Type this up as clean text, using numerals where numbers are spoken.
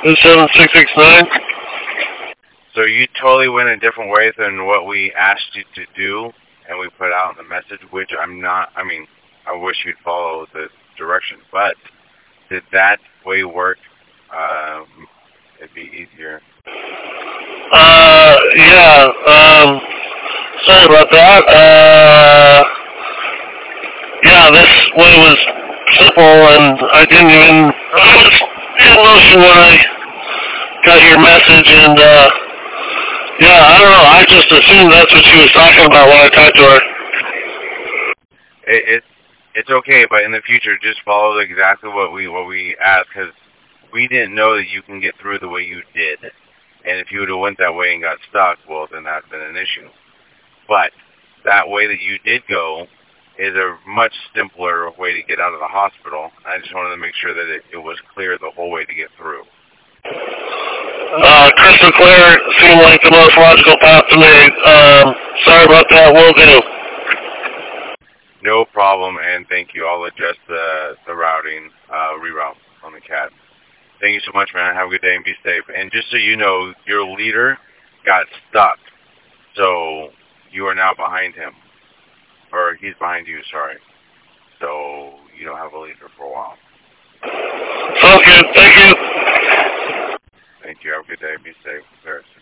Is 7669? So you totally went a different way than what we asked you to do, and we put out in the message, which I wish you'd follow the direction, but did that way work? It'd be easier. Yeah, sorry about that. Yeah, this way was simple, and I was in motion when I got your message, and, yeah, I don't know, I just assumed that's what she was talking about when I talked to her. It's okay, but in the future, just follow exactly what we asked, because we didn't know that you can get through the way you did. And if you would have went that way and got stuck, well, then that's been an issue. But that way that you did go is a much simpler way to get out of the hospital. I just wanted to make sure that it was clear the whole way to get through. Crystal clear seemed like the most logical path to me. Sorry about that, will do. No problem, and thank you. I'll adjust the routing, reroute on the CAD. Thank you so much, man. Have a good day and be safe. And just so you know, your leader got stuck, so you are now behind him. Or he's behind you, sorry. So you don't have a leader for a while. Sounds good. Thank you. Thank you. Have a good day. Be safe.